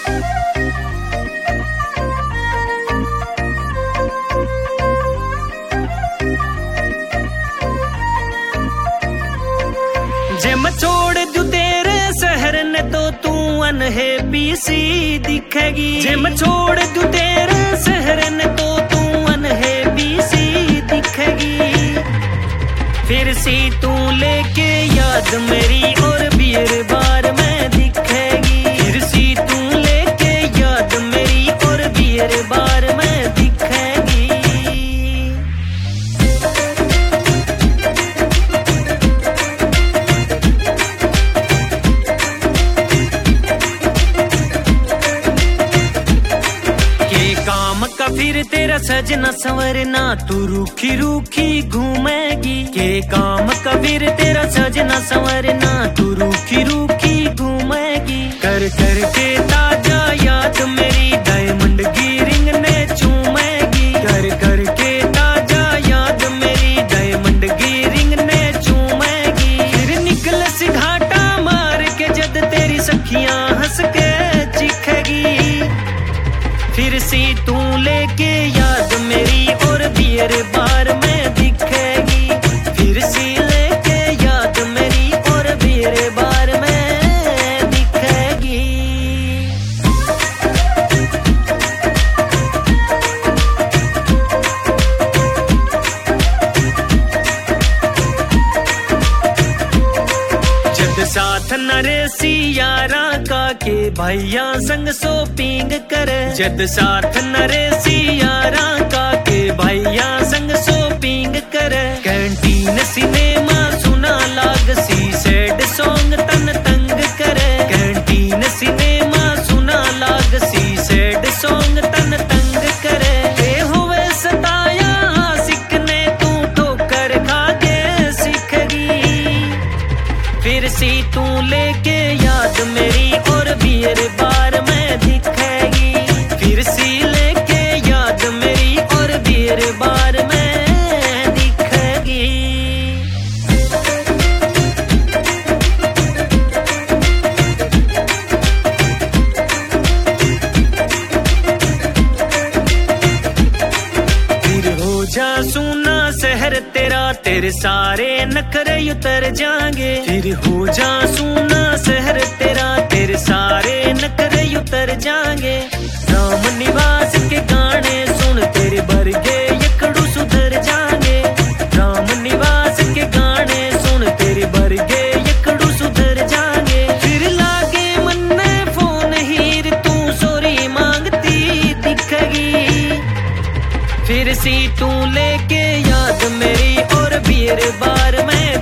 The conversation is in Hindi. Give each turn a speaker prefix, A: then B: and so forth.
A: जे मैं छोड़ दूं तेरे शहर ने तो तू अनहैप्पी सी दिखेगी। जे मैं छोड़ दूं तेरे शहर ने तो तू अनहैप्पी सी दिखेगी। फिर सी तू लेके याद मेरी और बियर बार में दिखेगी। फिर सी तू लेके याद मेरी और बियर बार में दिखेगी। फिर तेरा सजना संवरना तू रूखी रूखी घूमेगी। के काम का फिर तेरा सजना संवरना तू रूखी रूखी घूमेगी। कर कर के ताजा याद मेरी डायमंड की रिंग ने चूमेगी। कर कर के ताजा याद मेरी डायमंड की रिंग ने चूमेगी। फिर निकल सी घाटा मार के जद तेरी सखियां हंस के चिखेगी। फिर सी तू लेके याद मेरी और बियर बार में दिखेगी। फिर सी लेके याद मेरी और बियर बार में दिखेगी। जद साथ न रेसी यारा का के भैया संग शॉपिंग करे। जद साथ न रेसी यारा का के भैया संग शॉपिंग करे। कैंटीन सिनेमा सुना लाग सी सैड सॉन्ग तन तंग करे। कैंटीन सिनेमा सुना लाग सी सैड सॉन्ग तन तंग करे। ते हुए सताया आशिक ने तू ठोकर खा के सीखेगी। फिर सी तू लेके याद मेरी और बियर बार में दिखेगी। फिर सी लेके याद मेरी और बियर बार में दिखेगी। फिर हो जा सुना शहर तेरा तेरे सारे नखरे उतर जाएंगे। फिर हो जा सुना शहर तेरा तेरे सारे नखरे उतर जाएंगे। राम निवास के गाने सुन तेरे बरगे यकड़ू सुधर जाएंगे। राम निवास के गाने सुन तेरे बरगे यकड़ू सुधर जाएंगे। फिर लागे मन में फोन हीर तू सॉरी मांगती दिखेगी। फिर सी तू लेके याद मेरी और बियर बार में